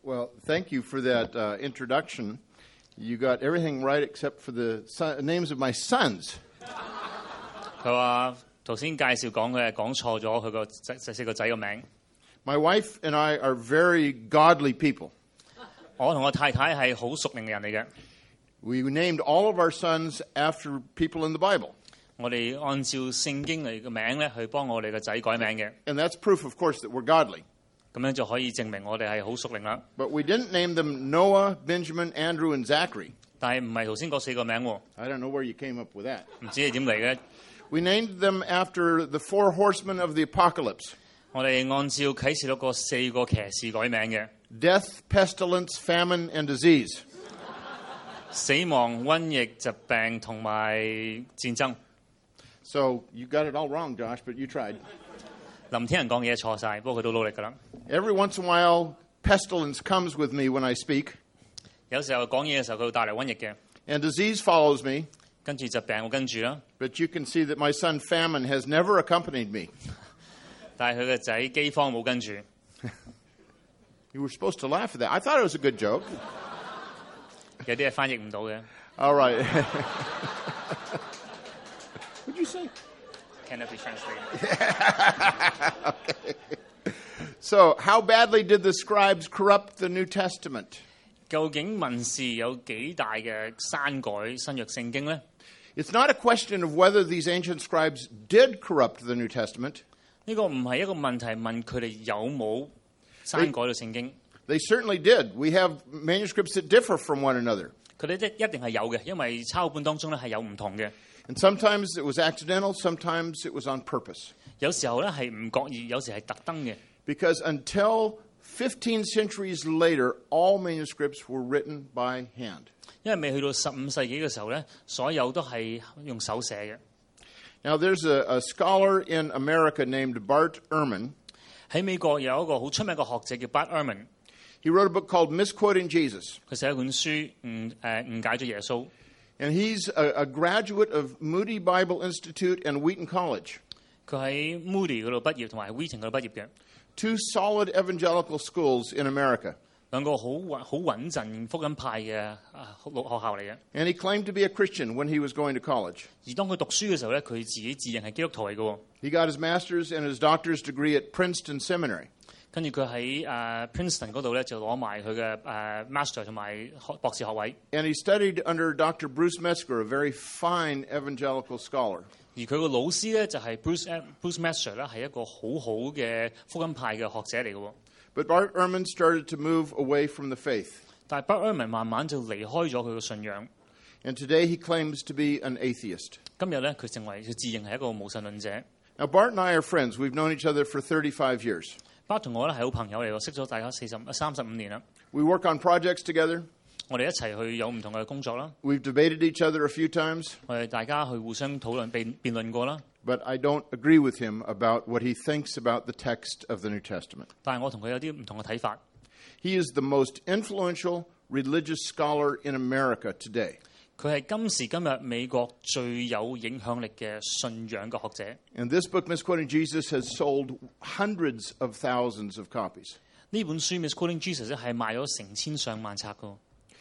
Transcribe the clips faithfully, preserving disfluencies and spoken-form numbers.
Well, thank you for that uh, introduction. You got everything right except for the son, names of my sons. 佢話頭先介紹講嘅講錯咗佢個仔四個仔個名。 My wife and I are very godly people. 我同我太太係好屬靈嘅人嚟嘅。 We named all of our sons after people in the Bible. 我哋按照聖經嚟嘅名咧去幫我哋個仔改名嘅。 And that's proof, of course, that we're godly. 咁樣就可以證明我哋係好屬靈啦。 But we didn't name them Noah, Benjamin, Andrew, and Zachary. 但係唔係頭先嗰四個名喎。 I don't know where you came up with that. 唔知你點嚟嘅。 We named them after the four horsemen of the apocalypse. 我哋按照啟示錄個四個騎士改名嘅。 Death, pestilence, famine, and disease. 死亡、瘟疫、疾病同埋戰爭。 So you got it all wrong, Josh, but you tried. 林天人講嘢錯晒，不過佢都努力㗎啦。 Every once in a while, pestilence comes with me when I speak. 有時候講嘢嘅時候，佢會帶嚟瘟疫嘅。 And disease follows me. 跟住疾病會跟住啦。 But you can see that my son Famine has never accompanied me. 但係佢嘅仔饑荒冇跟住。 You were supposed to laugh at that. I thought it was a good joke. 有啲係翻譯唔到嘅。 All right. What'd you say? Cannot be translated. Okay. So, how badly did the scribes corrupt the New Testament? 究竟文士有幾大嘅刪改新約聖經呢？ It's not a question of whether these ancient scribes did corrupt the New Testament. 呢個唔係一個問題，問佢哋有冇刪改到聖經。 They certainly did. We have manuscripts that differ from one another. 佢哋一一定係有嘅，因為抄本當中咧係有唔同嘅。 And sometimes it was accidental, sometimes it was on purpose. 有時候咧係唔覺意，有時係特登嘅。 Because until fifteen centuries later, all manuscripts were written by hand. 因為未去到十五世紀嘅時候咧，所有都係用手寫嘅。 Now, there's a, a scholar in America named Bart Ehrman. 喺美國有一個好出名嘅學者叫 Bart Ehrman。 He wrote a book called Misquoting Jesus. 佢寫一本書誤誒誤解咗耶穌。 And he's a, a graduate of Moody Bible Institute and Wheaton College. 佢喺 Moody 嗰度畢業，同埋 Wheaton 嗰度畢業嘅。 Two solid evangelical schools in America. 兩個好穩好穩陣福音派嘅啊學校嚟嘅。 And he claimed to be a Christian when he was going to college. 而當佢讀書嘅時候咧，佢自己自認係基督徒嚟嘅。 He got his master's and his doctor's degree at Princeton Seminary. 跟住佢喺誒 Princeton 嗰度咧就攞埋佢嘅誒 master 同埋博士學位。 And he studied under Doctor Bruce Metzger, a very fine evangelical scholar. 而佢個老師咧就係 Bruce Bruce Metzger 咧，係一個好好嘅福音派嘅學者嚟嘅。 But Bart Ehrman started to move away from the faith. 但係 Bart Ehrman 慢慢就離開咗佢嘅信仰。 And today he claims to be an atheist. 今日咧佢成為佢自認係一個無神論者。 Now Bart and I are friends. We've known each other for thirty-five years. Bart 同我咧係好朋友嚟，我識咗大家四十三十五年啦。 We work on projects together. 我哋一齊去有唔同嘅工作啦。 We've debated each other a few times. 我哋大家去互相討論辯辯論過啦。 But I don't agree with him about what he thinks about the text of the New Testament. 但係我同佢有啲唔同嘅睇法。 He is the most influential religious scholar in America today. 佢係今時今日美國最有影響力嘅信仰嘅學者。 And this book, Misquoting Jesus, has sold hundreds of thousands of copies. 呢本書 Misquoting Jesus 咧係賣咗成千上萬冊㗎。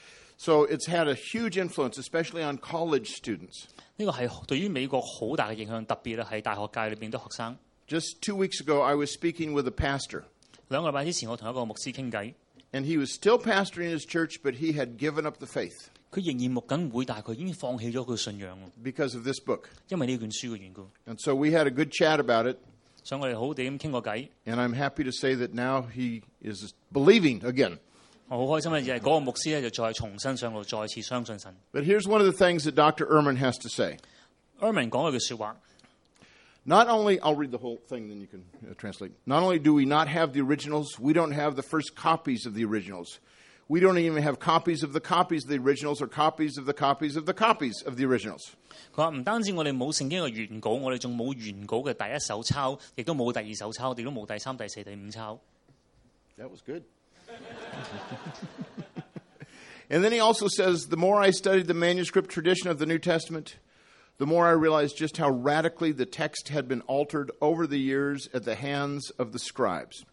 So it's had a huge influence, especially on college students. 呢個係對於美國好大嘅影響，特別咧係大學界裏邊啲學生。 Just two weeks ago, I was speaking with a pastor. 兩個禮拜之前，我同一個牧師傾偈。 And he was still pastoring his church, but he had given up the faith. 佢仍然牧緊會，但係佢已經放棄咗佢信仰。 Because of this book. 因為呢卷書嘅緣故。 And so we had a good chat about it. 所以我哋好好地咁傾過偈。 And I'm happy to say that now he is believing again. 我好開心嘅就係嗰個牧師咧，就再重新上路，再次相信神。 But here's one of the things that Doctor Ehrman has to say. Ehrman 講一句説話。 Not only, I'll read the whole thing, then you can uh, translate. Not only do we not have the originals, we don't have the first copies of the originals. We don't even have copies of the copies of the originals or copies of the copies of the copies of the originals. 佢話唔單止我哋冇聖經嘅原稿，我哋仲冇原稿嘅第一手抄，亦都冇第二手抄，亦都冇第三、第四、第五抄。 That was good. And then he also says, the more I studied the manuscript tradition of the New Testament, the more I realized just how radically the text had been altered over the years at the hands of the scribes.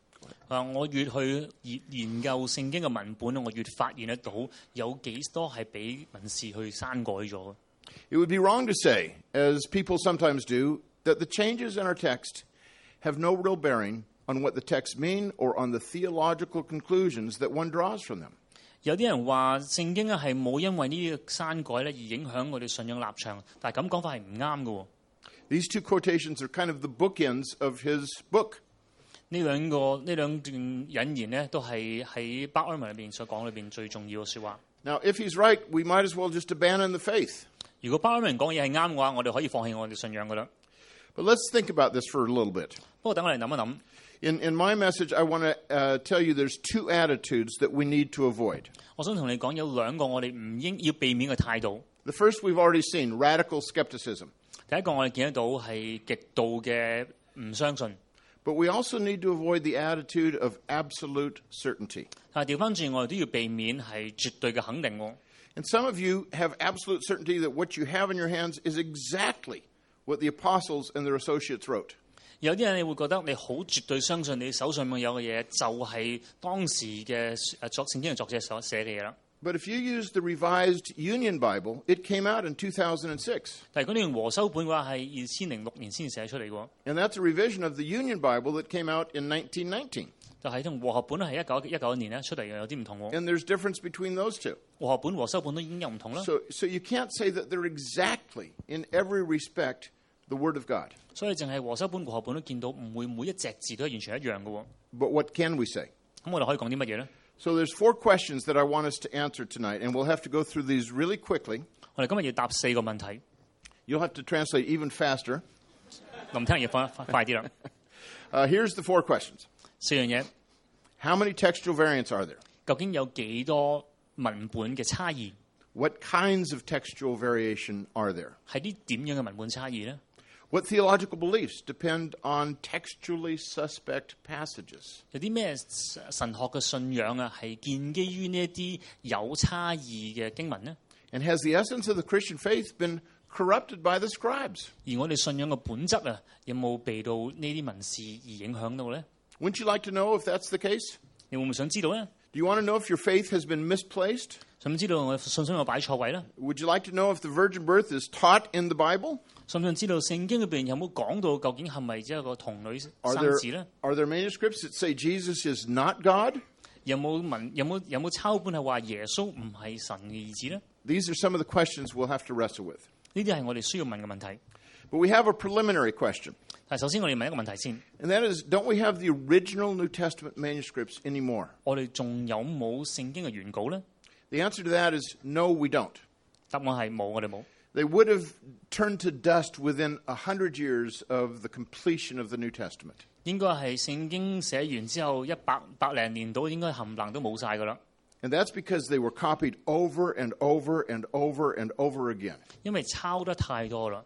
啊，我越去研研究聖經嘅文本，我越發現得到有幾多係俾文士去刪改咗。 It would be wrong to say, as people sometimes do, that the changes in our text have no real bearing on what the texts mean or on the theological conclusions that one draws from them. 有啲人話聖經咧係冇因為呢個刪改咧而影響我哋信仰立場，但係咁講法係唔啱嘅。 These two quotations are kind of the bookends of his book. 呢兩個呢兩段引言咧都係喺巴爾文裏邊所講裏邊最重要嘅説話。 Now, if he's right, we might as well just abandon the faith. 如果巴爾文講嘢係啱嘅話，我哋可以放棄我哋信仰㗎啦。 But let's think about this for a little bit. 不過等我哋諗一諗。 In, in my message, I want to uh, tell you there's two attitudes that we need to avoid. 我想同你講有兩個我哋唔應要避免嘅態度。 The first we've already seen, radical skepticism. 第一個我哋見得到係極度嘅唔相信。 But we also need to avoid the attitude of absolute certainty. 但係調翻轉，我哋都要避免係絕對嘅肯定。 And some of you have absolute certainty that what you have in your hands is exactly what the apostles and their associates wrote. 有啲人你會覺得你好絕對相信你手上面有嘅嘢就係當時嘅誒作聖經嘅作者所寫嘅嘢啦。 But if you use the Revised Union Bible, it came out in two thousand six. 但係如果你用和修本嘅話，係二千零六年先寫出嚟嘅。 And that's a revision of the Union Bible that came out in nineteen nineteen. 就係同和合本係一九一九年咧出嚟嘅，有啲唔同喎。 And there's difference between those two. 和合本和修本都已經有唔同啦。 So, so you can't say that they're exactly, in every respect, the Word of God. 所以淨係和修本和合本都見到唔會每一隻字都係完全一樣嘅喎。 But what can we say? 咁我哋可以講啲乜嘢咧？ So there's four questions that I want us to answer tonight, and we'll have to go through these really quickly. 我哋今日要答四個問題。 You'll have to translate even faster. 林聽日要快快啲啦。 Uh, here's the four questions. 四樣嘢， How many textual variants are there? 究竟有幾多文本嘅差異？ What kinds of textual variation are there? 係啲點樣嘅文本差異咧？ What theological beliefs depend on textually suspect passages? 有啲咩神學嘅信仰啊，係建基於呢一啲有差異嘅經文呢？ And has the essence of the Christian faith been corrupted by the scribes? 而我哋信仰嘅本質啊，有冇被到呢啲文士而影響到咧？ Wouldn't you like to know if that's the case? 你會唔會想知道咧？ Do you want to know if your faith has been misplaced? 想唔想知道我信心有擺錯位咧？ Would you like to know if the virgin birth is taught in the Bible? 想唔想知道聖經裏邊有冇講到究竟係咪即係個童女 Are 生 there, 子咧？ are there manuscripts that say Jesus is not God? 有冇文有冇有冇抄本係話耶穌唔係神嘅兒子咧？ These are some of the questions we'll have to wrestle with. 呢啲係我哋需要問嘅問題。 But we have a preliminary question. 但係首先我哋問一個問題先， And that is, don't we have the original New Testament manuscripts anymore? 我哋仲有冇聖經嘅原稿咧？ The answer to that is no, we don't. 答案係冇，我哋冇。 They would have turned to dust within a hundred years of the completion of the New Testament. 應該係聖經寫完之後一百百零年到，應該冚唪唥都冇晒噶啦。 And that's because they were copied over and over and over and over again. 因為抄得太多啦。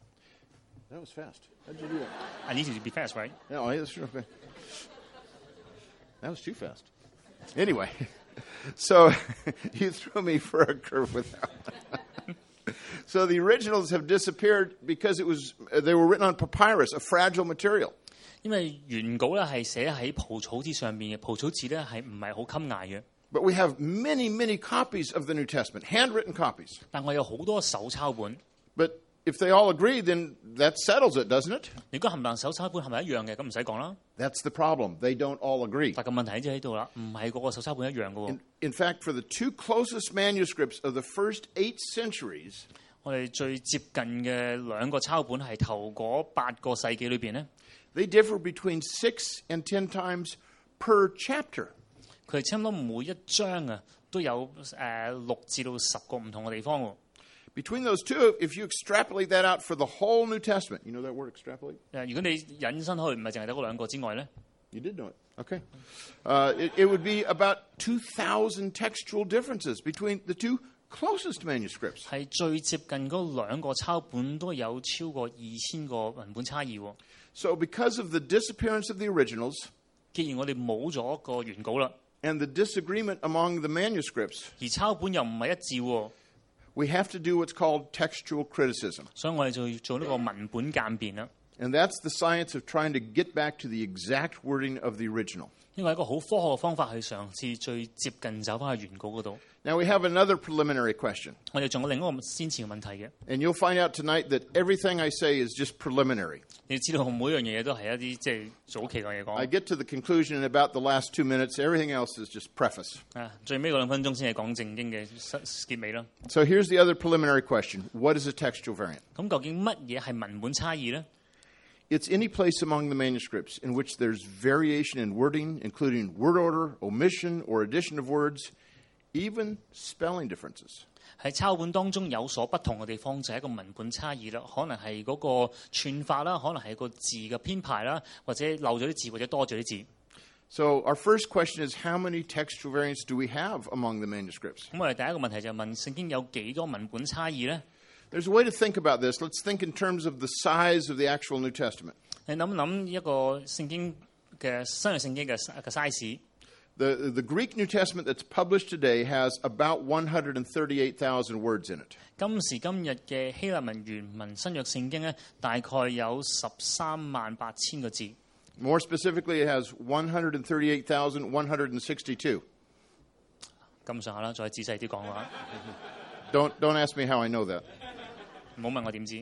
That was fast. How did you do that? I need to be fast, right? No, that's true. Okay. That was too fast. Anyway, so you threw me for a curve with that one. So the originals have disappeared because it was they were written on papyrus, a fragile material. 因為原稿咧係寫喺蒲草紙上面嘅，蒲草紙咧係唔係好襟捱嘅。 But we have many, many copies of the New Testament, handwritten copies. 但我有好多手抄本。 But if they all agree, then that settles it, doesn't it? 如果冚唪唥手抄本係咪一樣嘅？咁唔使講啦。 That's the problem. They don't all agree. 但個問題就喺度啦，唔係個個手抄本一樣嘅喎。 In, in fact, for the two closest manuscripts of the first eight centuries, 我哋最接近嘅兩個抄本係頭嗰八個世紀裏邊咧， they differ between six and ten times per chapter. 佢哋差唔多每一章啊都有誒六至到十個唔同嘅地方喎。 Between those two, if you extrapolate that out for the whole New Testament, you know that word extrapolate? 誒，如果你引申去唔係淨係得嗰兩個之外咧， You did know it. Okay. Uh, it, it would be about two thousand textual differences between the two closest manuscripts. 係最接近嗰兩個抄本都有超過二千個文本差異喎。 So because of the disappearance of the originals 既然我哋冇咗個原稿啦， and the disagreement among the manuscripts, 而抄本又唔係一致喎， we have to do what's called textual criticism. 所以我哋就要做呢個文本鑑別啦。 And that's the science of trying to get back to the exact wording of the original. 呢個係一個好科學嘅方法去嘗試最接近走翻去原稿嗰度。 Now we have another preliminary question. 我哋仲有另一個先前嘅問題嘅。 And you'll find out tonight that everything I say is just preliminary. 你要知道每樣嘢都係一啲即係早期嘅嘢 I 講。 get to the conclusion in about the last two minutes. Everything else is just preface. 啊，最尾嗰兩分鐘先係講正經嘅結尾啦。 So here's the other preliminary question. What is a textual variant? 咁究竟乜嘢係文本差異咧？ It's any place among the manuscripts in which there's variation in wording, including word order, omission, or addition of words, even spelling differences. 喺抄本當中有所不同嘅地方就係一個文本差異啦，可能係嗰個串法啦，可能係個字嘅編排啦，或者漏咗啲字或者多咗啲字。 So our first question is, how many textual variants do we have among the manuscripts? 咁我哋第一個問題就係問聖經有幾多文本差異咧？ There's a way to think about this. Let's think in terms of the size of the actual New Testament. 你諗一諗一個聖經嘅新約聖經嘅嘅 size。 The, the Greek New Testament that's published today has about one hundred thirty-eight thousand words in it. 今時今日嘅希臘文原文新約聖經咧，大概有十三萬八千個字。 More specifically, it has one hundred thirty-eight thousand one hundred sixty-two. 咁上下啦，再仔細啲講話， Don't, don't ask me how I know that. 唔好問我點知。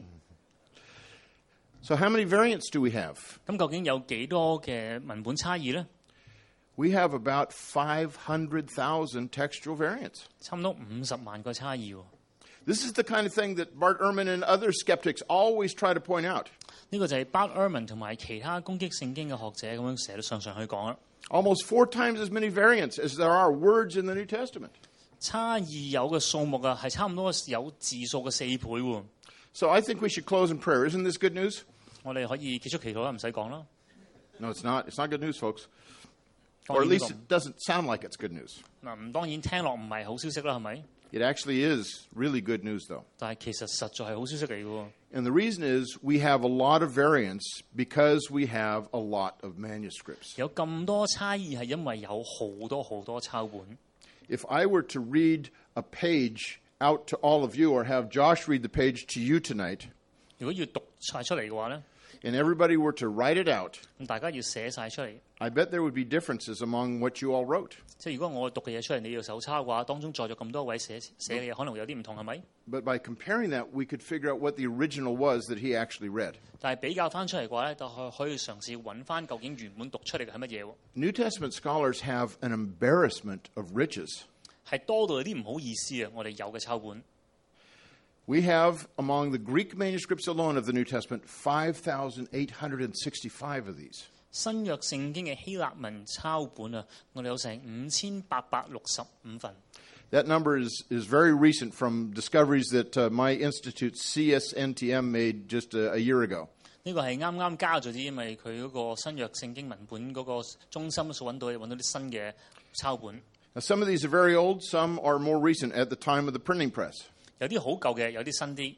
So how many variants do we have? 咁究竟有幾多嘅文本差異咧？ We have about five hundred thousand textual variants. 差唔多五十萬個差異喎。 This is the kind of thing that Bart Ehrman and other skeptics always try to point out. 呢個就係 Bart Ehrman 同埋其他攻擊聖經嘅學者咁樣成日都上上去講啦。 Almost four times as many variants as there are words in the New Testament. 差異有嘅數目啊，係差唔多有字數嘅四倍喎。 So I think we should close in prayer. Isn't this good news? 我哋可以結束祈禱啦，唔使講啦。 No, it's not. It's not good news, folks. 當 Or 然 at 呢 least 個 it doesn't sound like it's good news. 嗱，唔當然聽落唔係好消息啦，係咪？ It actually is really good news, though. 但係其實實在係好消息嚟嘅喎。 And the reason is we have a lot of variants because we have a lot of manuscripts. 有咁多差異係因為有好多好多抄本。 If I were to read a page out to all of you or have Josh read the page to you tonight, 如果要讀晒出嚟嘅話咧， and everybody were to write it out, 咁大家要寫晒出嚟。 I bet there would be differences among what you all wrote. 即係如果我讀嘅嘢出嚟，你要手抄嘅話，當中載咗咁多位寫寫嘅嘢，可能會有啲唔同，係咪？ But by comparing that, we could figure out what the original was that he actually read. 但係比較翻出嚟嘅話咧，就可可以嘗試揾翻究竟原本讀出嚟嘅係乜嘢喎？ New Testament scholars have an embarrassment of riches. 係多到有啲唔好意思啊！我哋有嘅抄本。 We have, among the Greek manuscripts alone of the New Testament, five thousand eight hundred sixty-five of these. 新約聖經嘅希臘文抄本啊，我哋有成五千八百六十五份。 That number is, is very recent from discoveries that uh, my institute, C S N T M, made just a, a year ago. 呢個係啱啱加咗啲，因為佢嗰個新約聖經文本嗰個中心所揾到揾到啲新嘅抄本。 Now, some of these are very old, some are more recent at the time of the printing press. 有啲好舊嘅，有啲新啲。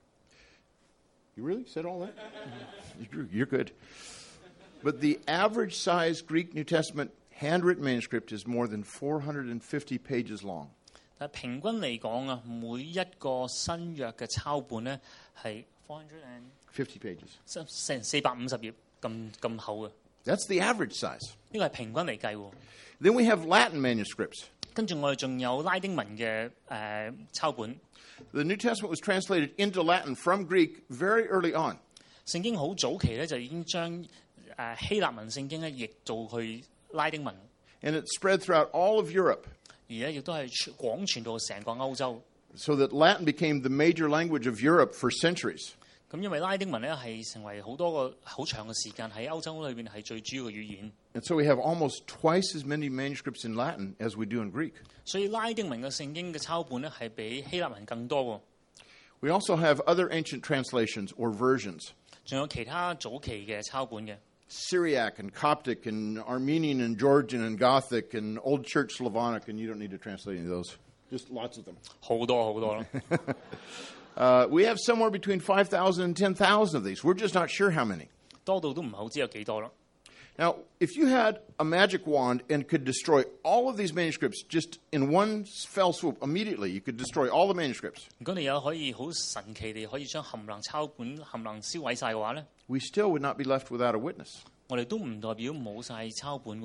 You really said all that? You're, you're good. But the average size Greek New Testament handwritten manuscript is more than four hundred fifty pages long. 但係平均嚟講啊，每一個新約嘅抄本咧係 four hundred and fifty pages. 成四百五十頁咁咁厚嘅。 That's the average size. 呢個係平均嚟計喎。 Then we have Latin manuscripts. 跟住我哋仲有拉丁文嘅誒、呃、抄本。 The New Testament was translated into Latin from Greek very early on. 聖經好早期咧就已經將誒、呃、希臘文聖經咧譯做去拉丁文， And it spread throughout all of Europe 而咧亦都係廣傳到成個歐洲。 so that Latin became the major language of Europe for centuries. 咁因為拉丁文咧係成為好多個好長嘅時間喺歐洲裏邊係最主要嘅語言， And so we have almost twice as many manuscripts in Latin as we do in Greek. 所以拉丁文嘅聖經嘅抄本咧係比希臘文更多喎。 We also have other ancient translations or versions. 仲有其他早期嘅抄本嘅， Syriac and Coptic and Armenian and Georgian and Gothic and Old Church Slavonic, and you don't need to translate any of those. Just lots of them. 好多好多咯。 Uh, we have somewhere between five thousand and ten thousand of these. We're just not sure how many. 多到都唔係好知有幾多咯。 Now, if you had a magic wand and could destroy all of these manuscripts just in one fell swoop immediately, you could destroy all the manuscripts. 如果你有可以好神奇地可以將冚唪唥抄本冚唪唥燒毀晒嘅話咧， We still would not be left without a witness. 我哋都唔代表冇晒抄本嘅喎。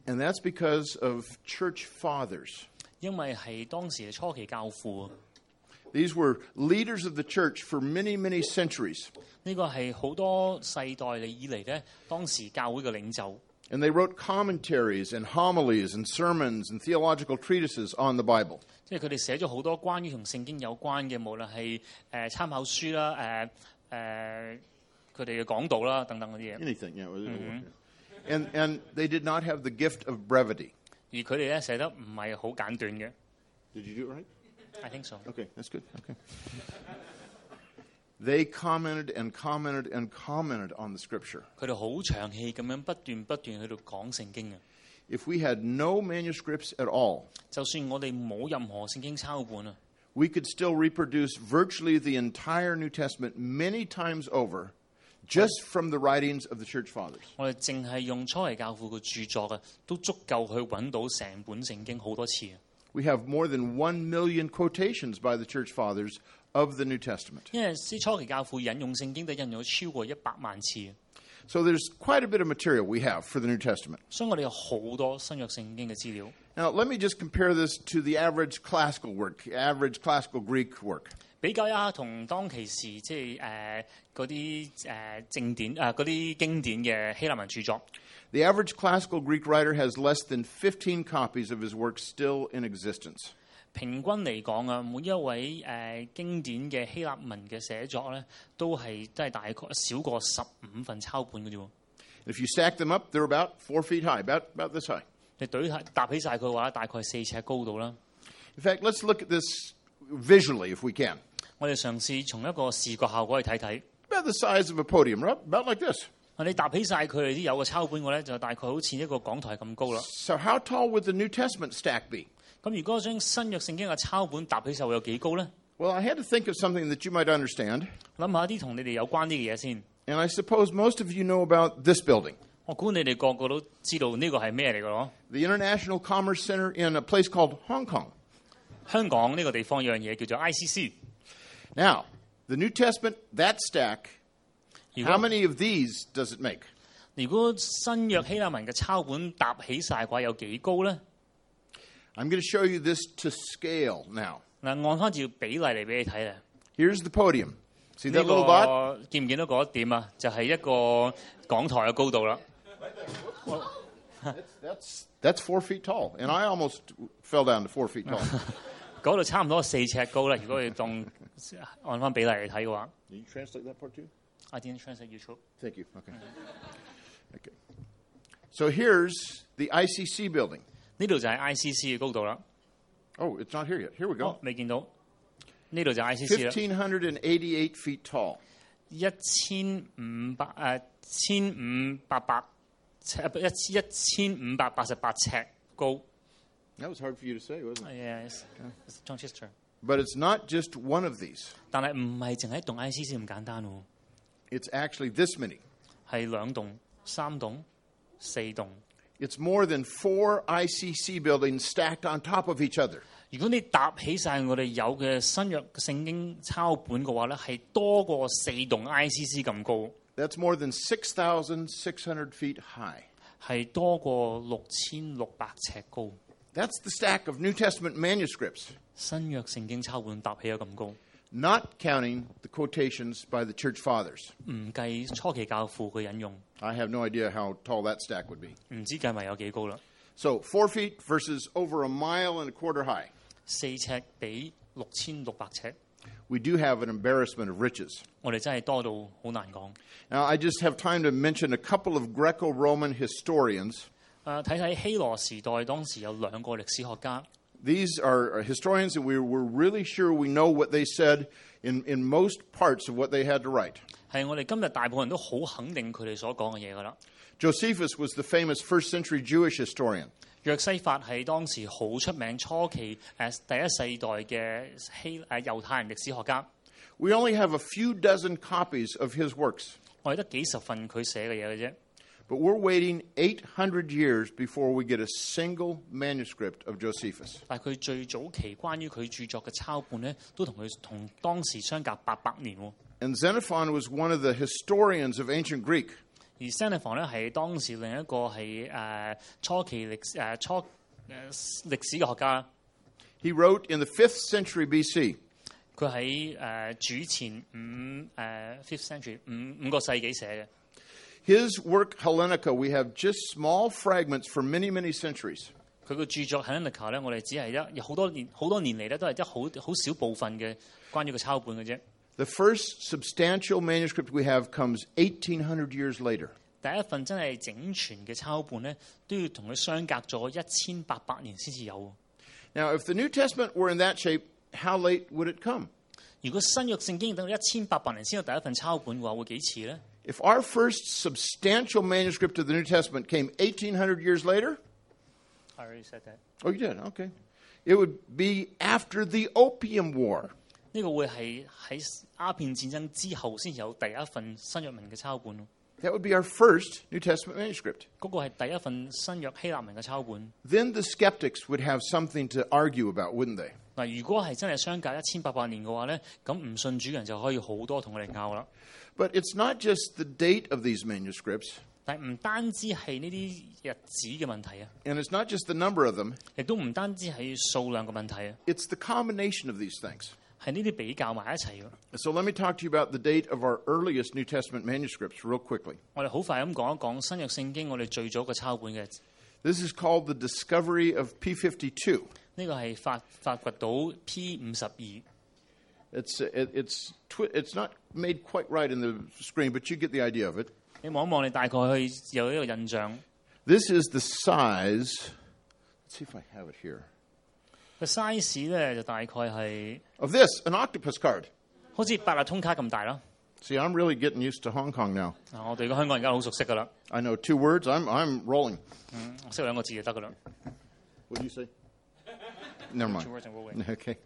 And that's because of church fathers. 因為係當時嘅初期教父。 These were leaders of the church for many, many centuries. 呢個係好多世代以嚟咧，當時教會嘅領袖。 And they wrote commentaries and homilies and sermons and theological treatises on the Bible. 即係佢哋寫咗好多關於同聖經有關嘅，無論係誒參考書啦、誒誒佢哋嘅講道啦等等嗰啲嘢。 Anything, yeah. Mm-hmm. And and they did not have the gift of brevity. 而佢哋咧寫得唔係好簡短嘅。 Did you do it right? I think so. Okay, that's good. Okay. They commented and commented and commented on the Scripture. 佢哋好長氣咁樣不斷不斷喺度講聖經嘅。 If we had no manuscripts at all, 就算我哋冇任何聖經抄本啊， we could still reproduce virtually the entire New Testament many times over, just from the writings of the church fathers. 我哋淨係用初期教父嘅著作啊，都足夠去揾到成本聖經好多次。 We have more than one million quotations by the church fathers of the New Testament. 因為啲初期教父引用聖經都引用咗超過一百萬次， So there's quite a bit of material we have for the New Testament. 所以我哋有好多新約聖經嘅資料。 Now, let me just compare this to the average classical work, average classical Greek work. 比較一下同當其時即係誒嗰啲誒正典誒嗰啲經典嘅希臘文著作。 The average classical Greek writer has less than fifteen copies of his work still in existence. 平均嚟講啊，每一位誒、呃、經典嘅希臘文嘅寫作咧，都係都係大概少過十五份抄本嘅啫喎。 If you stack them up, they're about four feet high, about, about this high. 你對搭起晒佢嘅話，大概四尺高度啦。 In fact, let's look at this visually if we can. 我哋嘗試從一個視覺效果去睇睇。 About the size of a podium, right? About like this. 你搭起晒佢哋啲有個抄本嘅咧，就大概好似一個講台咁高啦。 So how tall would the New Testament stack be? 咁如果將新約聖經嘅抄本搭起晒，會有幾高咧？ Well, I had to think of something that you might understand. 諗下啲同你哋有關啲嘅嘢先。 And I suppose most of you know about this building. 我估你哋個個都知道呢個係咩嚟嘅咯。 The International Commerce Center in a place called Hong Kong. 香港呢個地方有樣嘢叫做 I C C。 Now, the New Testament, that stack, 如 how 果 many of these does it make? 如果新約希臘文嘅抄本搭起晒嘅話，有幾高咧？ I'm going to show you this to scale now. 嗱，按翻照比例嚟俾你睇咧。 Here's the podium. See 呢 that little dot? 個見唔見到嗰一點啊？就係一個講台嘅高度啦。 That's, that's, that's four feet tall. And I almost fell down to four feet tall. 嗰度差唔多四尺高啦。如果你當按翻比例嚟睇嘅話 Did you translate that part too? I didn't translate YouTube. Thank you. Okay. Okay. So here's the I C C building. 呢度就係 I C C 嘅高度啦。 Oh, it's not here yet. Here we 哦 go. 未見到。呢度就 I C C 啦。 fifteen eighty-eight feet tall. 一千五百誒千五百八尺一一千五百八十八尺高。 That was hard for you to say, wasn't it? Yes, it's Manchester. But it's not just one of these. 但係唔係淨係一棟 I C C 咁簡單喎， It's actually this many. 係兩棟、三棟、四棟。 It's more than four I C C buildings stacked on top of each other. 如果你搭起晒我哋有嘅新約聖經抄本嘅話咧，係多過四棟 I C C 咁高， That's more than six thousand six hundred feet high. 係多過六千六百尺高。 That's the stack of New Testament manuscripts, 新約聖經抄本搭起咗咁高， not counting the quotations by the church fathers. 唔計初期教父嘅引用， I have no idea how tall that stack would be. 唔知計埋有幾高啦。 So four feet versus over a mile and a quarter high. 四尺比六千六百尺， We do have an embarrassment of riches. 我哋真係多到好難講。 Now, I just have time to mention a couple of Greco-Roman historians. 誒睇睇希羅時代當時有兩個歷史學家， These are historians that we we're really sure we know what they said in, in most parts of what they had to write. 係我哋今日大部分人都好肯定佢哋所講嘅嘢噶啦。 Josephus was the famous first century Jewish historian. 約西法係當時好出名初期誒第一世代嘅希誒猶太人歷史學家。 We only have a few dozen copies of his works, 我哋得幾十份佢寫嘅嘢嘅啫。 but we're waiting eight hundred years before we get a single manuscript of Josephus. 但係佢最早期關於佢著作嘅抄本咧，都同佢同當時相隔八百年喎。 And Xenophon was one of the historians of ancient Greek. 而 Xenophon 咧係當時另一個係誒、呃、初期歷誒、呃、初誒、呃、歷史嘅學家。 He wrote in the fifth century B C. 佢喺誒主前五誒、呃、fifth century 五五個世紀寫嘅。 His work Hellenica, we have just small fragments for many, many centuries. 佢個著作 Hellenica 咧，我哋只係一有好多年好多年嚟咧，都係一好好少部分嘅關於個抄本嘅啫。 The first substantial manuscript we have comes eighteen hundred years later. 第一份真係整全嘅抄本咧，都要同佢相隔咗一千八百年先至有。 Now, if the New Testament were in that shape, how late would it come? 如果新約聖經等到一千八百年先有第一份抄本嘅話，會幾遲咧？ If our first substantial manuscript of the New Testament came eighteen hundred years later, I already said that. Oh, you did? Okay. It would be after the Opium War. 呢個會係喺鴉片戰爭之後先有第一份新約文嘅抄本。 That would be our first New Testament manuscript. 嗰個係第一份新約希臘文嘅抄本。 Then the skeptics would have something to argue about, wouldn't they? 嗱，如果係真係相隔一千八百年嘅話咧，咁唔信主嘅人就可以好多同我哋拗啦。 But it's not just the date of these manuscripts, 但係唔單止係呢啲日子嘅問題啊， and it's not just the number of them, 亦都唔單止係數量嘅問題啊， it's the combination of these things. 係呢啲比較埋一齊嘅。 So let me talk to you about the date of our earliest New Testament manuscripts real quickly. 我哋好快咁講一講新約聖經我哋最早嘅抄本嘅。 This is called the discovery of P fifty-two. 呢個係發發掘到 P 五十二。 It's, it, it's, twi- it's not made quite right in the screen, but you get the idea of it. 你望一望，你大概去有呢個印象。 This is the size. Let's see if I have it here. 個 size 咧就大概係 Of this, an octopus card. 好似八達通卡咁大啦。 See, I'm really getting used to Hong Kong now. 啊，我哋個香港人而家好熟悉噶啦。 I know two words. I'm, I'm rolling. 嗯，識兩個字就得噶啦。 What do you say? Never mind. Two words and rolling. Okay.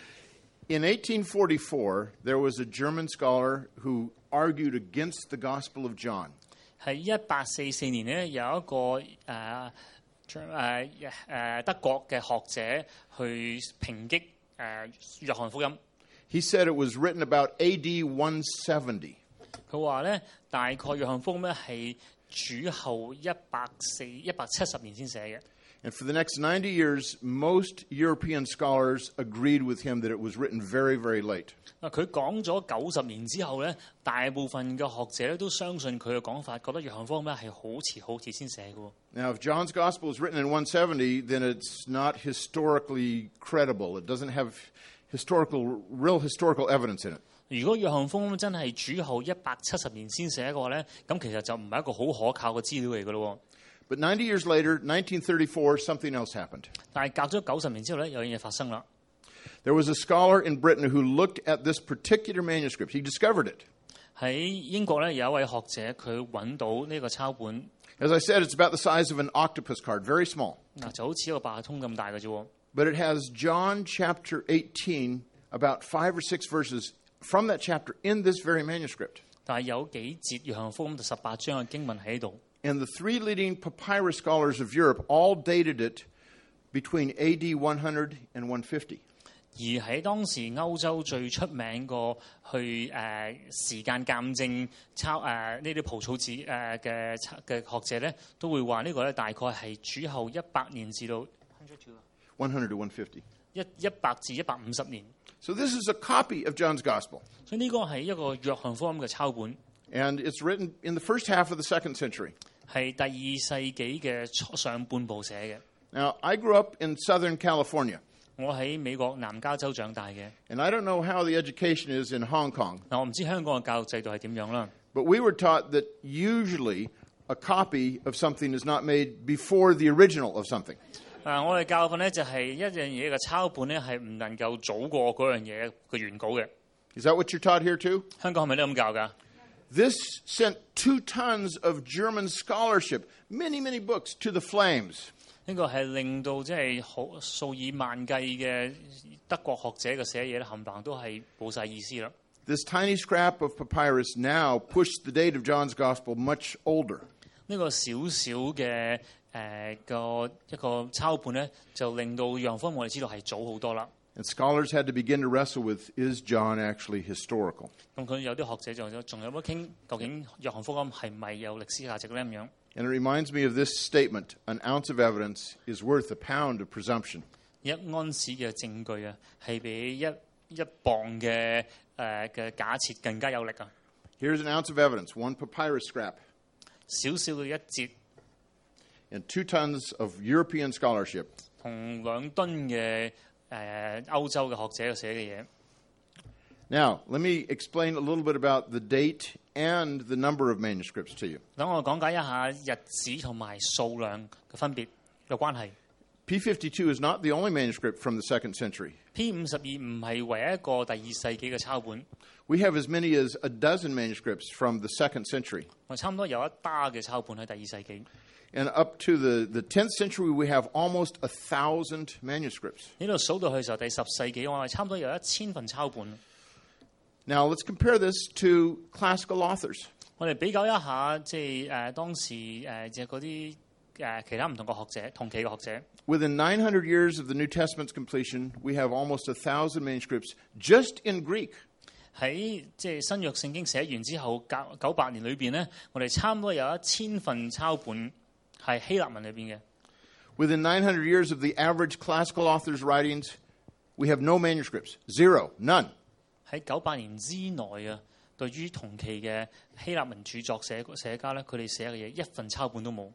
In eighteen forty-four, there was a German scholar who argued against the Gospel of John. 係一八四四年咧，有一個誒誒誒德國嘅學者去抨擊誒約翰福音。 He said it was written about A D one seventy. 佢話咧，大概約翰福音咧係主後一百四一百七十年先寫嘅。 And for the next ninety years, most European scholars agreed with him that it was written very, very late. 嗱，佢講咗九十年之後咧，大部分嘅學者咧都相信佢嘅講法，覺得約翰福音咧係好遲好遲先寫嘅。 Now, if John's Gospel is written in one seventy, then it's not historically credible. It doesn't have historical, real historical evidence in it. 如果約翰福音真係主後一百七十年先寫嘅話咧，咁其實就唔係一個好可靠嘅資料嚟嘅咯。 But ninety years later, nineteen thirty-four, something else happened. 但係隔咗九十年之後咧，有樣嘢發生啦。 There was a scholar in Britain who looked at this particular manuscript. He discovered it. 喺英國咧有一位學者，佢揾到呢個抄本。 As I said, it's about the size of an octopus card, very small. 嗱，就好似一個八達通咁大嘅啫。 But it has John chapter eighteen, about five or six verses from that chapter in this very manuscript. 但係有幾節約翰福音第十八章嘅經文喺度。 And the three leading papyrus scholars of Europe all dated it between A D one hundred and one fifty. 而喺當時歐洲最出名個去誒、呃、時間鑑證抄誒呢啲蒲草字誒嘅嘅學者咧，都會話呢個咧大概係主後一百年至到 one hundred to one fifty. 一一百至一百五十年。 So this is a copy of John's Gospel. 所以呢個係一個約翰福音嘅抄本， And it's written in the first half of the second century. 係第二世紀嘅上半部寫嘅。 Now, I grew up in Southern California. 我喺美國南加州長大嘅。 And I don't know how the education is in Hong Kong. 嗱，我唔知香港嘅教育制度係點樣啦。 But we were taught that usually a copy of something is not made before the original of something. 啊，我哋教訓咧就係一樣嘢嘅抄本咧係唔能夠早過嗰樣嘢嘅原稿嘅。 Is that what you're taught here too? 香港係咪都咁教㗎？ This sent two tons of German scholarship, many, many books, to the flames. 呢個係令到即係好數以萬計嘅德國學者嘅寫嘢咧，冚唪唥都係冇晒意思啦。 This tiny scrap of papyrus now pushed the date of John's Gospel much older. 呢個小小嘅誒個一個抄本咧，就令到約翰福音我哋知道係早好多啦。 And scholars had to begin to wrestle with, is John actually historical? 咁佢有啲學者就仲有得傾，究竟約翰福音係咪有歷史價值咧咁樣？ And it reminds me of this statement, an ounce of evidence is worth a pound of presumption. 一安士嘅證據啊，係比一一磅嘅誒嘅假設更加有力啊！ Here's an ounce of evidence, one papyrus scrap, 少少嘅一節 and two tons of European scholarship. 同兩噸嘅誒歐洲嘅學者寫嘅嘢。 Now, let me explain a little bit about the date and the number of manuscripts to you. 等我講解一下日子同埋數量嘅分別嘅關係。 P fifty-two is not the only manuscript from the second century. P 五十二唔係唯一一個第二世紀嘅抄本， We have as many as a dozen manuscripts from the second century. 我差唔多有一打嘅抄本喺第二世紀。 And up to the, the tenth century, we have almost a thousand manuscripts. 呢度數到去時候，第十世紀我哋差唔多有一千份抄本。 Now, let's compare this to classical authors. 我哋比較一下，即係誒當時誒即係嗰啲誒其他唔同嘅學者，同期嘅學者。 Within nine hundred years of the New Testament's completion, we have almost a thousand manuscripts just in Greek. 喺即係新約聖經寫完之後，九九百年裏邊咧，我哋差唔多有一千份抄本係希臘文裏邊嘅。 Within nine hundred years of the average classical author's writings, we have no manuscripts. Zero. None. 喺九百年之內啊，對於同期嘅希臘文著作寫寫家咧，佢哋寫嘅嘢一份抄本都冇。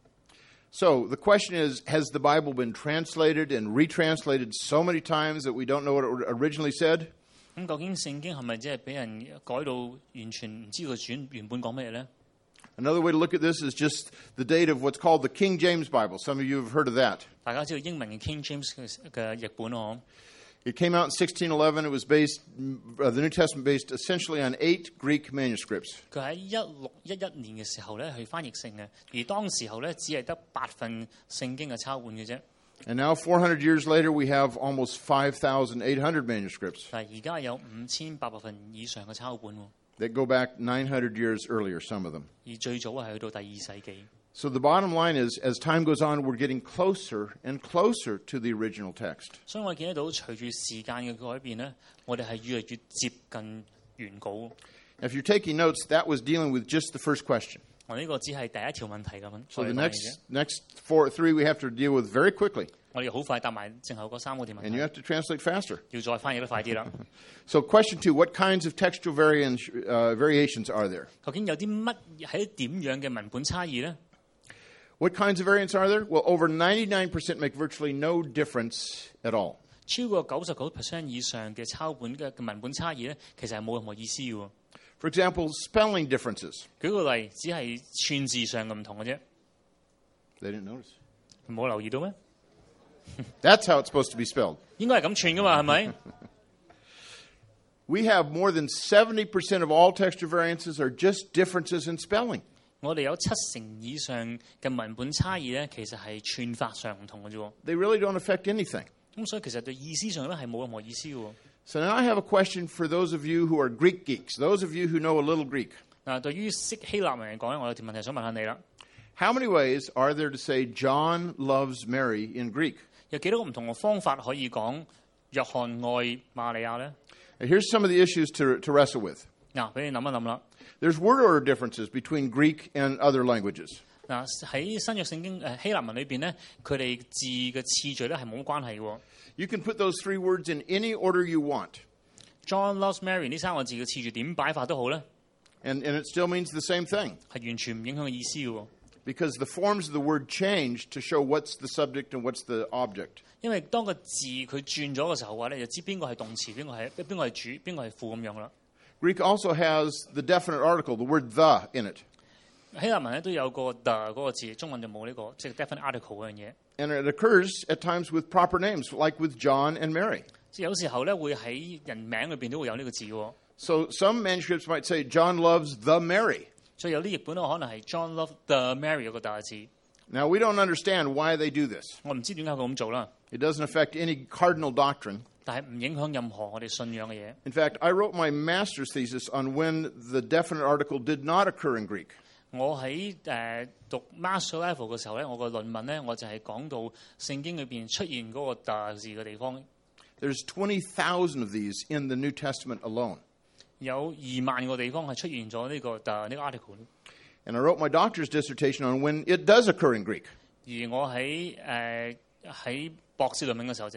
So the question is, has the Bible been translated and retranslated so many times that we don't know what it originally said? 咁究竟聖經係咪即係俾人改到完全唔知佢轉原本講咩咧？ Another way to look at this is just the date of what's called the King James Bible. Some of you have heard of that. 大家知道英文嘅 King James 嘅嘅譯本咯。 It came out in sixteen eleven. It was based, uh, the New Testament based essentially on eight Greek manuscripts. 佢喺一六一一年嘅時候咧，去翻譯成嘅，而當時候咧只係得八份聖經嘅抄本嘅啫。 And now, four hundred years later, we have almost five thousand eight hundred manuscripts 但係而家有五千八百份以上嘅抄本喎， that go back nine hundred years earlier, some of them. 而最早係去到第二世紀。 So the bottom line is, as time goes on, we're getting closer and closer to the original text. 所以我見得到隨住時間嘅改變咧，我哋係越嚟越接近原稿。 If you're taking notes, that was dealing with just the first question. 我呢個只係第一條問題咁樣。 So the 我哋講嘅 next 啫 next four three we have to deal with very quickly, 我哋好快答埋剩後嗰三個條問 and you 題， have to translate faster. 要再翻譯得快啲啦。 So question two: What kinds of textual variant, uh, variations are there? 究竟有啲乜喺點樣嘅文本差異咧？ What kinds of variants are there? Well, over ninety-nine percent make virtually no difference at all. 超過九十九 percent 以上嘅抄本嘅嘅文本差異咧，其實係冇任何意思嘅喎。 For example, spelling differences. 舉個例，只係串字上嘅唔同嘅啫， They didn't notice. 冇留意到咩？ That's how it's supposed to be spelled. 應該係咁串噶嘛，係咪？ We have more than seventy percent of all textual variances are just differences in spelling. 我哋有七成以上嘅文本差異咧，其實係串法上唔同嘅啫喎。 They really don't affect anything. 咁所以其實對意思上咧係冇任何意思嘅喎。 So now I have a question for those of you who are Greek geeks, those of you who know a little Greek. 嗱，對於識希臘文嚟講咧，我有條問題想問下你啦。 How many ways are there to say John loves Mary in Greek? 有幾多個唔同嘅方法可以講約翰愛瑪利亞咧？ Now, here's some of the issues to, to wrestle with. 嗱，俾你諗一諗啦。 There's word order differences between Greek and other languages. 嗱，喺新約聖經誒希臘文裏邊咧，佢哋字嘅次序咧係冇關係嘅喎。 You can put those three words in any order you want, John loves Mary 呢三個字嘅次序點擺法都好咧， and, and it still means the same thing, 係完全唔影響嘅意思嘅喎。 because the forms of the word change to show what's the subject and what's the object. 因為當個字佢轉咗嘅時候嘅話咧，就知邊個係動詞，邊個係邊個係主，邊個係副咁樣啦。 Greek also has the definite article, the word the, in it. 希臘文咧都有個 the 嗰個字，中文就冇呢個即係 definite article 嗰樣嘢。 And it occurs at times with proper names, like with John and Mary. 即係有時候咧會喺人名裏邊都會有呢個字喎。 So some manuscripts might say John loves the Mary. 所以有啲譯本咧可能係 John love the Mary 嗰個大字。 Now, we don't understand why they do this. 我唔知點解佢咁做啦， It doesn't affect any cardinal doctrine. 但係唔影響任何我哋信仰嘅嘢。 In fact, I wrote my master's thesis on when the definite article did not occur in Greek. 我喺誒、呃、讀 master level 嘅時候咧，我個論文咧我就係講到聖經裏邊出現嗰個 the 字嘅地方。 There's twenty thousand of these in the New Testament alone. 有二萬個地方係出現咗呢、這個誒呢、這個 article。 And I wrote my doctor's dissertation on when it does occur in Greek. 而我喺誒喺博士論文嘅時候就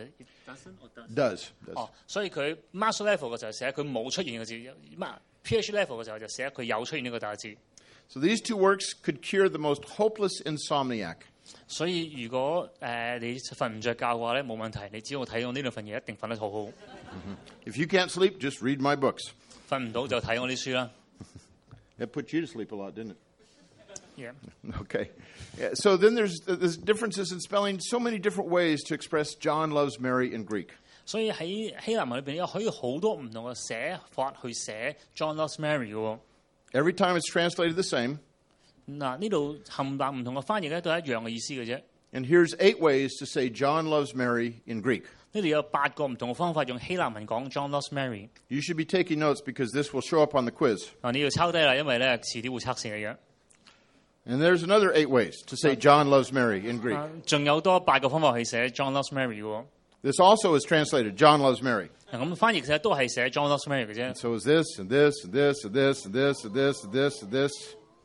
Does. does. 哦，所以佢 master level 嘅時候寫佢冇出現嘅字，PhD level 嘅時候就寫佢有出現呢個大字。 So these two works could cure the most hopeless insomniac. 所以如果誒、呃、你瞓唔着覺嘅話咧，冇問題，你只要睇到呢兩份嘢，一定瞓得好好。 If you can't sleep, just read my books. 瞓唔到就睇我啲書啦。 It put you to sleep a lot, didn't it? Yeah. Okay. Yeah, so then there's, there's differences in spelling, so many different ways to express John loves Mary in Greek. 所以喺希臘文裏邊有可以好多唔同嘅寫法去寫 John loves Mary 嘅喎。 Every time it's translated the same. 嗱，呢度冚唪唥唔同嘅翻譯咧都係一樣嘅意思嘅啫。 And here's eight ways to say John loves Mary in Greek. 呢度有八個唔同嘅方法用希臘文講 John loves Mary。 You should be taking notes because this will show up on the quiz. 嗱，你要抄低啦，因為咧遲啲會測試你嘅。 And there's another eight ways to say John loves Mary in Greek. 仲有多八個方法去寫 John loves Mary 嘅喎。 This also is translated John loves Mary. 嗱，咁翻譯其實都係寫 John loves Mary 嘅啫。 So is this and this and this and this and this and this and this and this.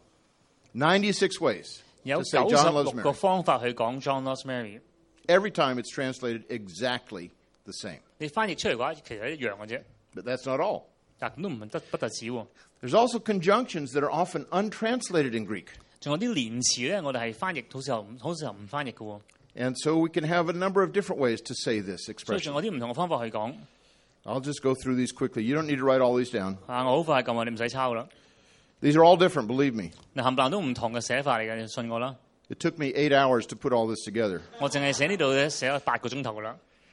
ninety-six ways 有 to say 九十 John 六 loves 個 Mary. 方法去講 John loves Mary。 Every time it's translated exactly the same. 你翻譯出嚟嘅話，其實一樣嘅啫。 But that's not all. 嗱，咁都唔得不特止喎。 There's also conjunctions that are often untranslated in Greek. 仲有啲連詞咧，我哋係翻譯，好時候好時候唔翻譯嘅喎。 And so we can have a number of different ways to say this 所以 expression. 仲有啲唔同嘅方法去講。 I'll just go through these quickly. You don't need to write all these down. 啊，我好快撳啊，你唔使抄啦。 These are all different, believe me. 嗱，冚唪唥都唔同嘅寫法嚟嘅，你信我啦。 It took me eight hours to put all this together. 我淨係寫呢度咧，寫咗八個鐘頭噶啦。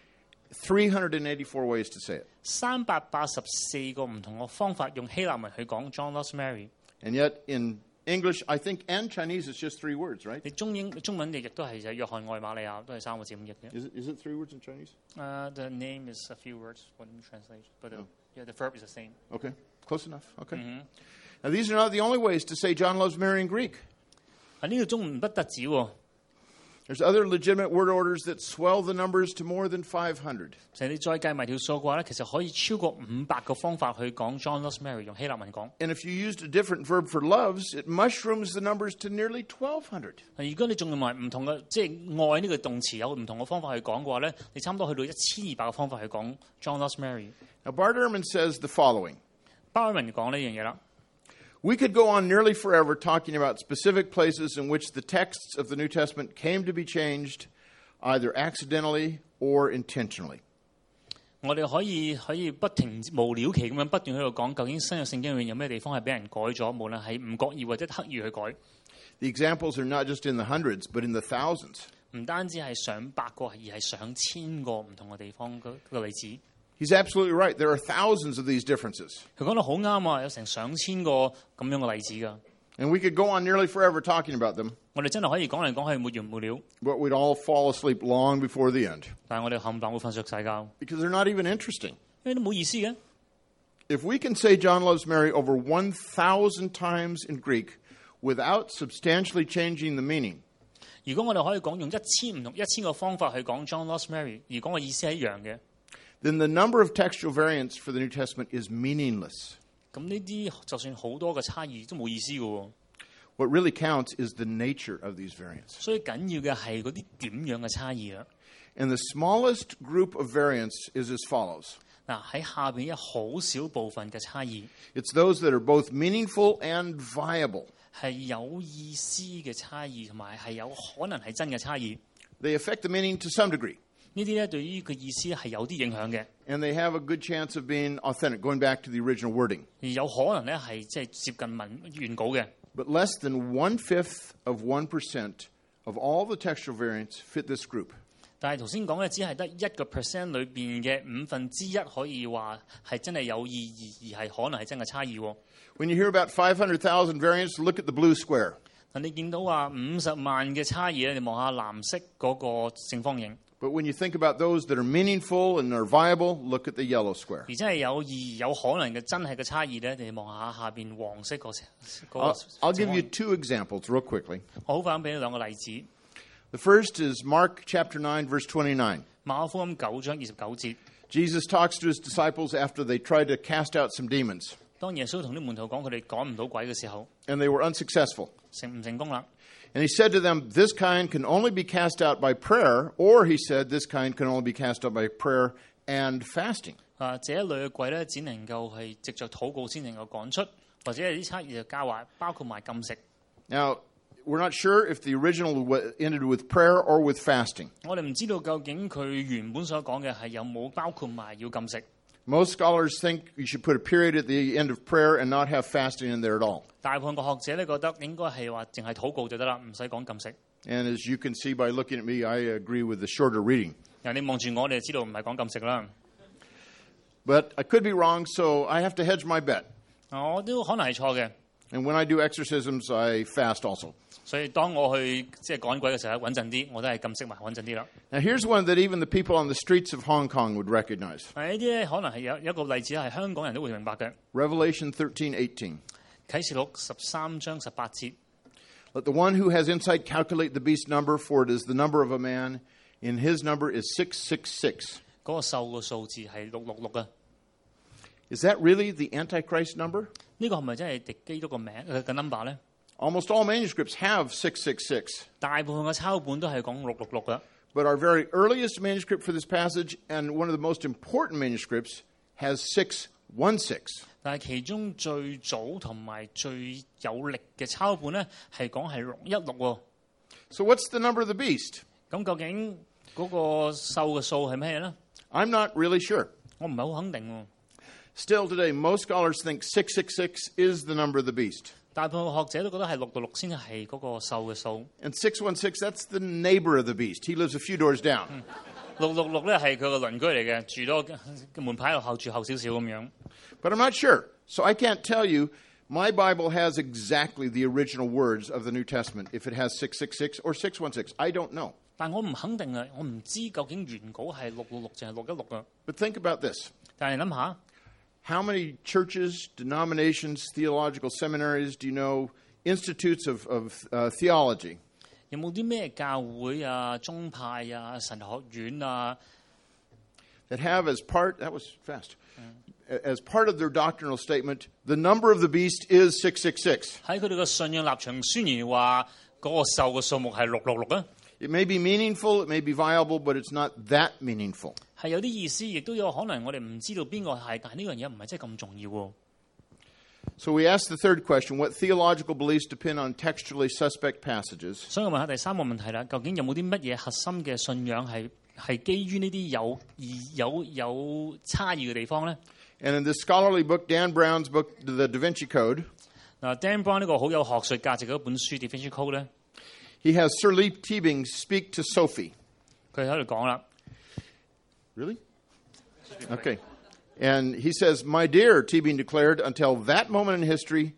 three hundred eighty-four ways to say it. 三百八十四個唔同嘅方法用希臘文去講 John loves Mary。 And yet in English, I think, and Chinese, it's just three words, right? 你中英中文譯亦都係就係約翰愛瑪利亞，都係三個字咁譯嘅。 Is it, is it three words in Chinese? Uh, the name is a few words. What do you translate? But the, yeah, the verb is the same. Okay, close enough. Okay. Now, these are not the only ways to say John loves Mary in Greek. 啊，呢度中文不特止喎。 There's other legitimate word orders that swell the numbers to more than five hundred. 就係你再計埋條數嘅話咧，其實可以超過五百個方法去講 John loves Mary， 用希臘文講。 And if you used a different verb for loves, it mushrooms the numbers to nearly twelve hundred. 如果你仲用埋唔同嘅即係愛呢個動詞有唔同嘅方法去講嘅話咧，你差唔多去到一千二百個方法去講 John loves Mary。 Now, Bart Ehrman says the following. 巴爾文講呢樣嘢啦。 We could go on nearly forever talking about specific places in which the texts of the New Testament came to be changed, either accidentally or intentionally. 我哋可以可以不停無了期咁樣不斷喺度講，究竟新約聖經裏面有咩地方係俾人改咗，無論係唔覺意或者刻意去改。 The examples are not just in the hundreds, but in the thousands. 唔單止係上百個，而係上千個唔同嘅地方嘅個例子。 He's absolutely right. There are thousands of these differences. 佢講得好啱啊！有成上千個咁樣嘅例子㗎。 And we could go on nearly forever talking about them, 我哋真係可以講嚟講去沒完沒了， but we'd all fall asleep long before the end 但係我哋冚唪唥會瞓着晒覺， because they're not even interesting. 因為都冇意思嘅。 If we can say John loves Mary over one thousand times in Greek without substantially changing the meaning, 如果我哋可以講用一千唔同一千個方法去講 John loves Mary， 而講嘅意思係一樣嘅， then the number of textual variants for the New Testament is meaningless. 咁呢啲就算好多嘅差異都冇意思嘅喎。 What really counts is the nature of these variants. 所以緊要嘅係嗰啲點樣嘅差異啦。 And the smallest group of variants is as follows. 嗱，喺下邊有好少部分嘅差異， It's those that are both meaningful and viable. 係有意思嘅差異，同埋係有可能係真嘅差異。 They affect the meaning to some degree. 呢啲咧對於個意思係有啲影響嘅， And they have a good chance of being authentic, going back to the original wording. 而有可能咧係即係接近文原稿嘅。 But less than one-fifth of one percent of all the textual variants fit this group. 但係頭先講嘅只係得一個 percent 裏邊嘅五分之一可以話係真係有意義，而係可能係真嘅差異。 When you hear about five hundred thousand variants, look at the blue square. 嗱，你見到話五十萬嘅差異咧，你望下藍色嗰個正方形。 But when you think about those that are meaningful and are viable, look at the yellow square. 而真係有意義、有可能嘅真係嘅差異咧，你望下下邊黃色嗰個。 I'll, I'll give you two examples real quickly. 我好快咁俾你兩個例子。 The first is Mark chapter nine, verse twenty-nine. 馬可福音九章二十九節， Jesus talks to his disciples after they tried to cast out some demons, 當耶穌同啲門徒講佢哋趕唔到鬼嘅時候， and they were unsuccessful. 成唔成功啦？ And he said to them, this kind can only be cast out by prayer, or he said, this kind can only be cast out by prayer and fasting. 啊，這一類嘅鬼咧，只能夠係藉着禱告先能夠趕出，或者係啲測驗就教壞，包括埋禁食。 Now, we're not sure if the original ended with prayer or with fasting. 我哋唔知道究竟佢原本所講嘅係有冇包括埋要禁食。 Most scholars think you should put a period at the end of prayer and not have fasting in there at all. 大部分嘅學者咧覺得應該係話淨係禱告就得啦，唔使講禁食。 And as you can see by looking at me, I agree with the shorter reading. 嗱，你望住我，你就知道唔係講禁食啦。 But I could be wrong, so I have to hedge my bet. 我都可能係錯嘅， And when I do exorcisms, I fast also. 所以當我去即係趕鬼嘅時候，穩陣啲，我都係禁食埋穩陣啲啦。 Now, here's one that even the people on the streets of Hong Kong would recognize. 嗱，呢啲咧可能係有有一個例子係香港人都會明白嘅。 Revelation thirteen eighteen. 啟示錄十三章十八節， Let the one who has insight calculate the beast's number, for it is the number of a man. In his number is six six six. 嗰個獸嘅數字係六六六啊！ Is that really the Antichrist number? 呢個係咪真係敵基督個名嘅嘅 number 咧？ Almost all manuscripts have six six six. 大部分嘅抄本都係講六六六噶。 But our very earliest manuscript for this passage, and one of the most important manuscripts, has six one six. 但係其中最早同埋最有力嘅抄本咧，係講係六一六喎。 So what's the number of the beast? 咁究竟嗰個獸嘅數係咩咧？ I'm not really sure. 我唔係好肯定喎。 Still today, most scholars think six six six is the number of the beast. 大部分學者都覺得係六六六先係嗰個獸嘅數。 And six one six, that's the neighbor of the beast. He lives a few doors down. 六六六咧係佢個鄰居嚟嘅，住多個門牌後住後少少咁樣。 But I'm not sure. So I can't tell you. My Bible has exactly the original words of the New Testament, if it has six six six or six one six. I don't know. 但我唔肯定啊，我唔知究竟原稿係六六六定係六一六啊。 But think about this. 但係諗下， How many churches, denominations, theological seminaries do you know, institutes of, of uh, theology, 有冇啲咩教會啊、宗派啊、神學院啊， that have as part, that was fast, as part of their doctrinal statement, the number of the beast is six six six. 喺佢哋嘅信仰立場宣言話嗰個獸嘅數目係六六六啊？ It may be meaningful, it may be viable, but it's not that meaningful. 係有啲意思，亦都有可能我哋唔知道邊個係，但係呢樣嘢唔係真係咁重要喎。 So we ask the third question, what theological beliefs depend on textually suspect passages? 所以我問下第三個問題啦，究竟有冇啲乜嘢核心嘅信仰係係基於呢啲有異有有差異嘅地方咧？ And in this scholarly book, Dan Brown's book, The Da Vinci Code, 嗱 Dan Brown 呢個好有學術價值嘅一本書《Da Vinci Code》咧， he has Sir Lee Teabing speak to Sophie. 佢喺度講啦。 Really? Okay. And he says, my dear, Teabing declared, until that moment in history,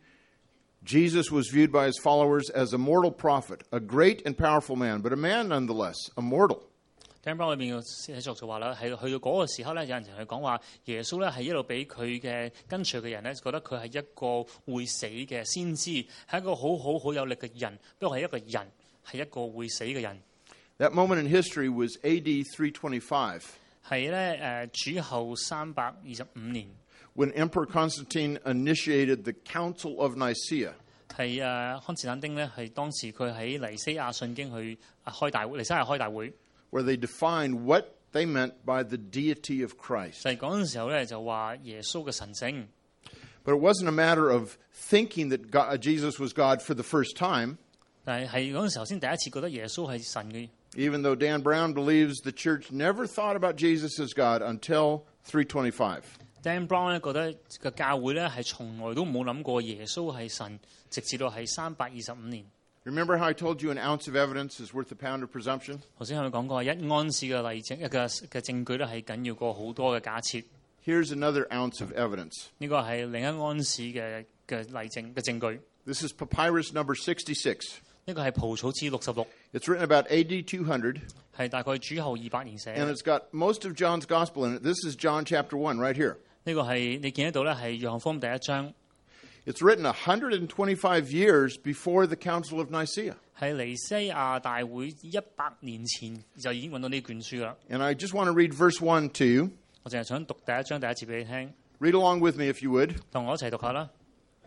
Jesus was viewed by his followers as a mortal prophet, a great and powerful man, but a man nonetheless, a mortal. Dan Brown 裏邊嘅寫作就話啦，係去到嗰個時候咧，有人同佢講話，耶穌咧係一路俾佢嘅跟隨嘅人咧，覺得佢係一個會死嘅先知，係一個好好好有力嘅人，不過係一個人，係一個會死嘅人。 That moment in history was A D three twenty-five. 係咧誒主後三百二十五年， When Emperor Constantine initiated the Council of Nicaea. 係誒康斯坦丁咧係當時佢喺尼西亞信經去開大會，尼西亞開大會， where they defined what they meant by the deity of Christ. 就係嗰陣時候咧就話耶穌嘅神聖。 But it wasn't a matter of thinking that God, Jesus was God for the first time. 但係係嗰陣時候先第一次覺得耶穌係神嘅。 Even though Dan Brown believes the church never thought about Jesus as God until three twenty-five. Dan Brown 咧覺得個教會咧係從來都冇諗過耶穌係神，直至到係三百二十五年。 Remember how I told you an ounce of evidence is worth a pound of presumption? 頭先我哋講過，一安士嘅例證嘅嘅證據咧係緊要過好多嘅假設。 Here's another ounce of evidence. 呢個係另一安士嘅嘅例證嘅證據。 This is papyrus number sixty-six. 呢個係蒲草紙六十六， It's written about A D two hundred, 係大概主後二百年寫。 and it's got most of John's gospel in it. This is John chapter one right here. 呢個係你見得到咧，係約翰福音第一章。 It's written one hundred twenty-five years before the Council of Nicaea. 係尼西亞大會一百年前就已經揾到呢卷書啦。 And I just want to read verse one to you. 我淨係想讀第一章第一節俾你聽， Read along with me if you would. 同我一齊讀下啦。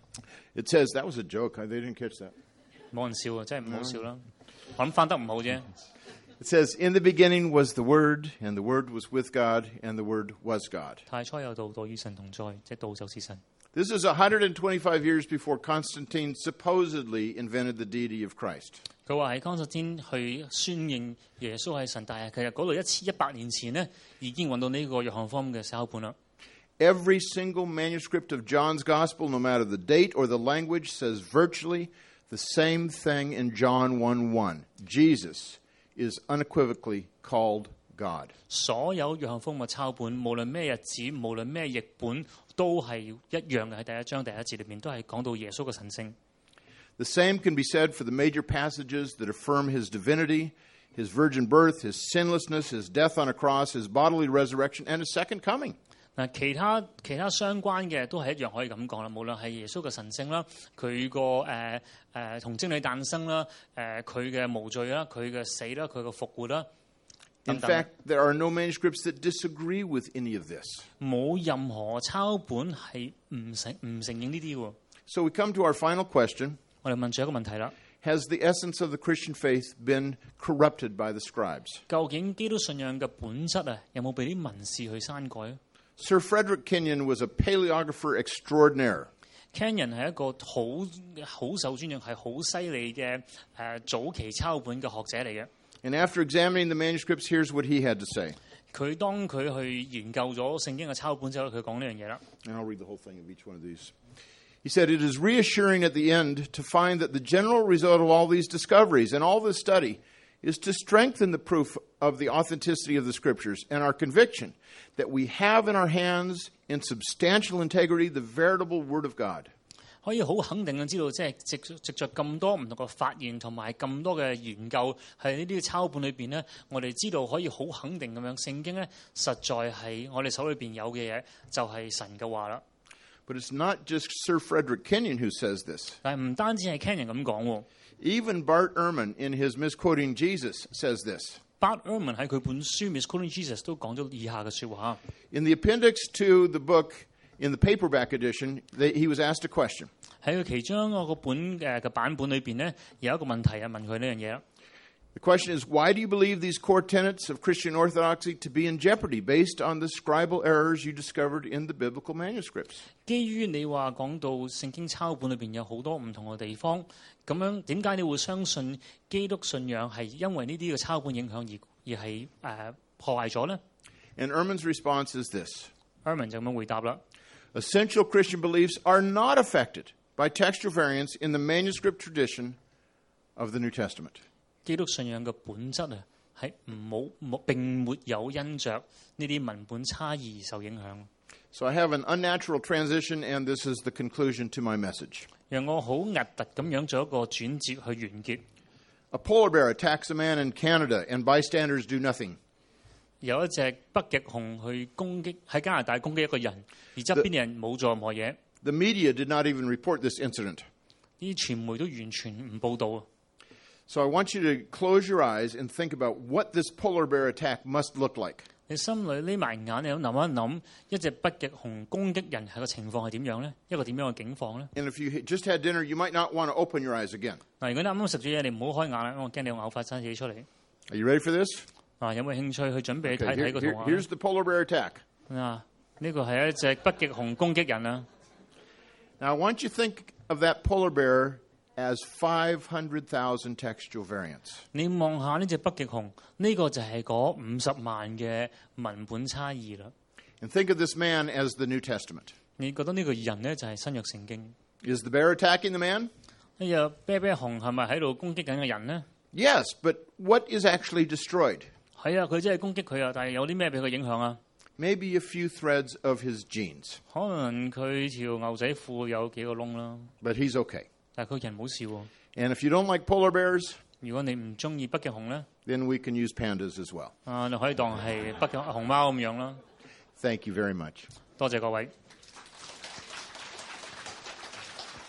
It says, that was a joke. They didn't catch that. 冇人笑啊，真係唔好笑啦。我諗翻得唔好啫。 It says, in the beginning was the Word, and the Word was with God, and the Word was God. 太初有道，道與神同在，即道就是神。 This is one hundred twenty-five years before Constantine supposedly invented the deity of Christ. 佢話喺康斯坦去宣認耶穌係神，但係其實嗰度一千一百年前呢，已經揾到呢個約翰福音嘅手本啦。 Every single manuscript of John's Gospel, no matter the date or the language, says virtually the same thing in John one one. Jesus is unequivocally called God. 所有約翰福音嘅抄本，無論咩日子，無論咩譯本，都係一樣嘅。喺第一章第一節裏面都係講到耶穌嘅神性。 The same can be said for the major passages that affirm his divinity, his virgin birth, his sinlessness, his death on a cross, his bodily resurrection, and his second coming. 嗱，其他其他相關嘅都係一樣可以咁講啦。無論係耶穌嘅神性啦，佢個誒誒同真理誕生啦，誒佢嘅無罪啦，佢嘅死啦，佢嘅復活啦。 In fact, there are no manuscripts that disagree with any of this. 冇任何抄本係唔承唔承認呢啲喎。 So we come to our final question. 我哋問住一個問題啦： Has the essence of the Christian faith been corrupted by the scribes? 究竟基督信仰嘅本質啊，有冇俾啲文士去刪改？ Sir Frederick Kenyon was a paleographer extraordinaire. Kenyon 係一個好好受尊敬、係好犀利嘅誒早期抄本嘅學者嚟嘅。 And after examining the manuscripts, here's what he had to say. 佢當佢去研究咗聖經嘅抄本之後，佢講呢樣嘢啦。 And I'll read the whole thing of each one of these. He said, it is reassuring at the end to find that the general result of all these discoveries and all this study is to strengthen the proof of the authenticity of the Scriptures and our conviction that we have in our hands, in substantial integrity, the veritable Word of God. 可以好肯定嘅知道，即係藉藉著咁多唔同嘅發現同埋咁多嘅研究，喺呢啲抄本裏邊咧，我哋知道可以好肯定咁樣，聖經咧實在係我哋手裏邊有嘅嘢，就係神嘅話啦。 But it's not just Sir Frederick Kenyon who says this. 但係唔單止係 Kenyon 咁講喎。 Even Bart Ehrman, in his Misquoting Jesus, says this. Bart Ehrman 喺佢本書《Misquoting Jesus》都講咗以下嘅説話。 In the appendix to the book, in the paperback edition, they, he was asked a question. 喺佢其中一個本嘅嘅版本裏邊咧，有一個問題啊，問佢呢樣嘢啦。 The question is, why do you believe these core tenets of Christian orthodoxy to be in jeopardy based on the scribal errors you discovered in the biblical manuscripts? 基於你話講到聖經抄本裏邊有好多唔同嘅地方，咁樣點解你會相信基督信仰係因為呢啲嘅抄本影響而而係誒、呃、破壞咗呢？ And Ehrman's response is this. Ehrman 就咁樣回答啦。 Essential Christian beliefs are not affected by textual variants in the manuscript tradition of the New Testament. 基督信仰嘅本質啊，係唔冇冇並沒有因着呢啲文本差異而受影響。 So I have an unnatural transition, and this is the conclusion to my message. 讓我好核突咁樣做一個轉折去完結。 A polar bear attacks a man in Canada, and bystanders do nothing. 有一隻北極熊去攻擊喺加拿大攻擊一個人，而側邊嘅人冇做任何嘢。 The media did not even report this incident. 啲傳媒都完全唔報導。 So I want you to close your eyes and think about what this polar bear attack must look like. 你心裏匿埋眼，你諗一諗，一隻北極熊攻擊人係個情況係點樣咧？一個點樣嘅境況咧？ And if you just had dinner, you might not want to open your eyes again. 嗱，如果你啱啱食咗嘢，你唔好開眼啦，因為我驚你嘔發生嘢出嚟。 Are you ready for this? 嗱，有冇興趣去準備 Okay, 睇 here- 睇個圖 here- 畫？ here's the polar bear attack. 嗱，呢個係一隻北極熊攻擊人啊！ Now I want you to think of that polar bear as five hundred thousand textual variants. 你望下呢隻北極熊，呢、個就係嗰五十萬嘅文本差異啦。 And think of this man as the New Testament. 你覺得呢個人咧就係新約聖經？ Is the bear attacking the man? 呢隻啤啤熊係咪喺度攻擊緊嘅人呢？ Yes, but what is actually destroyed? 係啊，佢真係攻擊佢啊！但係有啲咩俾佢影響啊？ Maybe a few threads of his jeans. 可能佢條牛仔褲有幾個窿啦， But he's okay. 但係佢人冇事喎。 And if you don't like polar bears, 如果你唔中意北極熊咧， then we can use pandas as well. 啊，你可以當係北極熊貓咁樣啦。 Thank you very much. 多謝各位。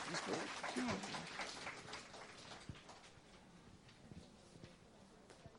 Let's go.